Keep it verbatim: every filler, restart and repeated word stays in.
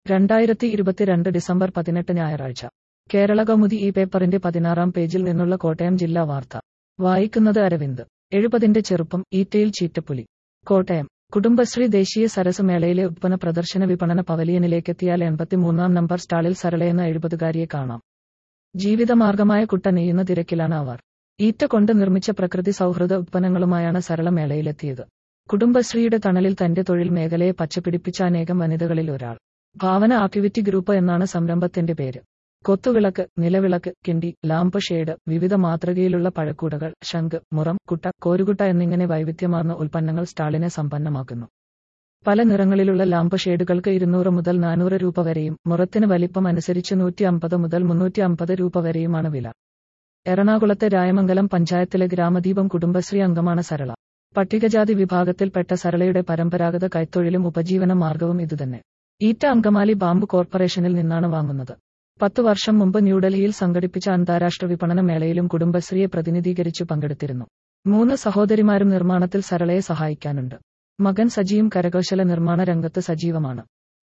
രണ്ടായിരത്തി ഇരുപത്തിരണ്ട് ഡിസംബർ പതിനെട്ട് ഞായറാഴ്ച കേരളകൗമുദി ഈ പേപ്പറിന്റെ പതിനാറാം പേജിൽ നിന്നുള്ള കോട്ടയം ജില്ലാ വാർത്ത വായിക്കുന്നത് അരവിന്ദ്. എഴുപതിന്റെ ചെറുപ്പം, ഈറ്റയിൽ ചീറ്റപ്പുലി. കോട്ടയം കുടുംബശ്രീ ദേശീയ സരസ് മേളയിലെ ഉത്പന്ന പ്രദർശന വിപണന പവലിയനിലേക്കെത്തിയാൽ എൺപത്തിമൂന്നാം നമ്പർ സ്റ്റാളിൽ സരളയെന്ന എഴുപതുകാരിയെ കാണാം. ജീവിതമാർഗമായ കുട്ട നെയ്യുന്ന തിരക്കിലാണ് അവർ. ഈറ്റ കൊണ്ട് നിർമ്മിച്ച പ്രകൃതി സൗഹൃദ ഉത്പന്നങ്ങളുമായാണ് സരള മേളയിലെത്തിയത്. കുടുംബശ്രീയുടെ തണലിൽ തന്റെ തൊഴിൽ മേഖലയെ പച്ചപിടിപ്പിച്ച അനേകം വനിതകളിൽ ഒരാൾ. ഭാവന ആക്ടിവിറ്റി ഗ്രൂപ്പ് എന്നാണ് സംരംഭത്തിന്റെ പേര്. കൊത്തുവിളക്ക്, നിലവിളക്ക്, കിണ്ടി, ലാമ്പ് ഷേഡ്, വിവിധ മാതൃകയിലുള്ള പഴക്കൂടകൾ, ശംഖ്, മുറം, കുട്ട, കോരുകുട്ട എന്നിങ്ങനെ വൈവിധ്യമാർന്ന ഉൽപ്പന്നങ്ങൾ സ്റ്റാളിനെ സമ്പന്നമാക്കുന്നു. പല നിറങ്ങളിലുള്ള ലാമ്പ് ഷേഡുകൾക്ക് ഇരുന്നൂറ് മുതൽ നാനൂറ് രൂപ വരെയും മുറത്തിന് വലിപ്പം അനുസരിച്ച് നൂറ്റി അമ്പത് മുതൽ മുന്നൂറ്റി അമ്പത് രൂപ വരെയുമാണ് വില. എറണാകുളത്തെ രായമംഗലം പഞ്ചായത്തിലെ ഗ്രാമദീപം കുടുംബശ്രീ അംഗമാണ് സരള. പട്ടികജാതി വിഭാഗത്തിൽപ്പെട്ട സരളയുടെ പരമ്പരാഗത കൈത്തൊഴിലും ഉപജീവന മാർഗവും ഇതുതന്നെ. ഈറ്റ അങ്കമാലി ബാംബു കോർപ്പറേഷനിൽ നിന്നാണ് വാങ്ങുന്നത്. പത്തു വർഷം മുമ്പ് ന്യൂഡൽഹിയിൽ സംഘടിപ്പിച്ച അന്താരാഷ്ട്ര വിപണന മേളയിലും കുടുംബശ്രീയെ പ്രതിനിധീകരിച്ചു പങ്കെടുത്തിരുന്നു. മൂന്ന് സഹോദരിമാരും നിർമ്മാണത്തിൽ സരളയെ സഹായിക്കാനുണ്ട്. മകൻ സജിയും കരകൗശല നിർമ്മാണ രംഗത്ത് സജീവമാണ്.